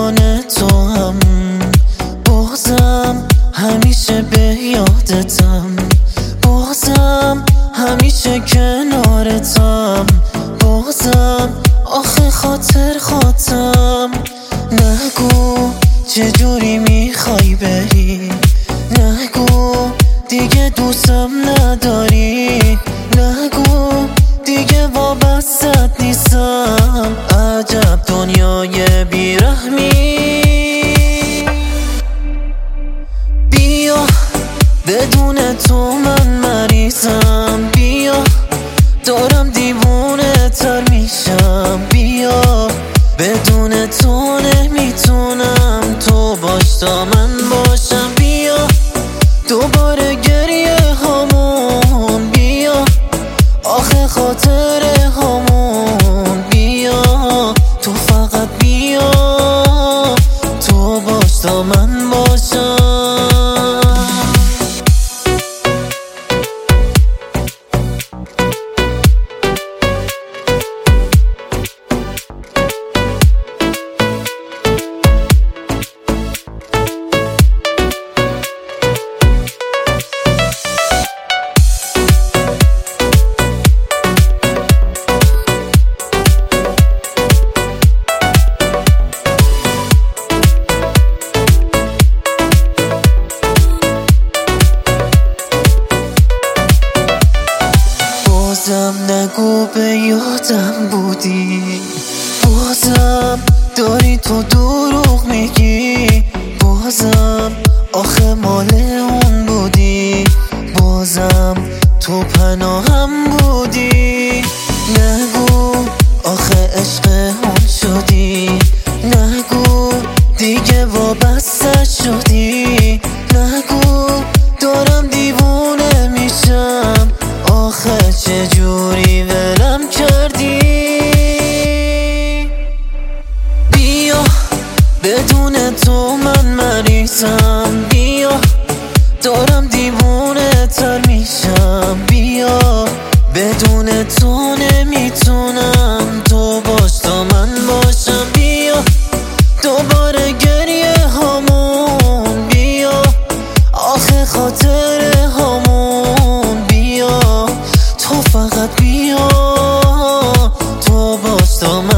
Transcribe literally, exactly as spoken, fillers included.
نگران تو هم، بازم همیشه به یادتم، بازم همیشه کنارتم، بازم آخه خاطر خاطرم. نگو چجوری میخوای بری، نگو دیگه دوستم نداری، نگو دیگه وابستت نیستم. عجب دنیای بیرحمی. بیا بدون تو من مریضم، بیا دارم دیوونه تر میشم، بیا بدون تو نمیتونم تو باش تا من باشم. بیا دوباره گریه هامون، بیا آخه خاطر هامون، بیا تو فقط بیا تو باش تا من باشم. بازم نگو به یادم بودی، بازم داری تو دروغ میگی، بازم آخه مال اون بودی، بازم تو پناهم بودی. نگو آخه عشق اون شدی، نگو دیگه وابسته شدی، نگو دارم دیوونه میشم، آخه چجوری ولم کردی. بیا بدون تو من مریضم، بیا دارم دیوونه تر میشم، بیا بدون تو نمیتونم تو باش تا من باشم. بیا دوباره گریه هامون، بیا آخه خاطر هامون، بیا تو فقط بیا تو باش تا من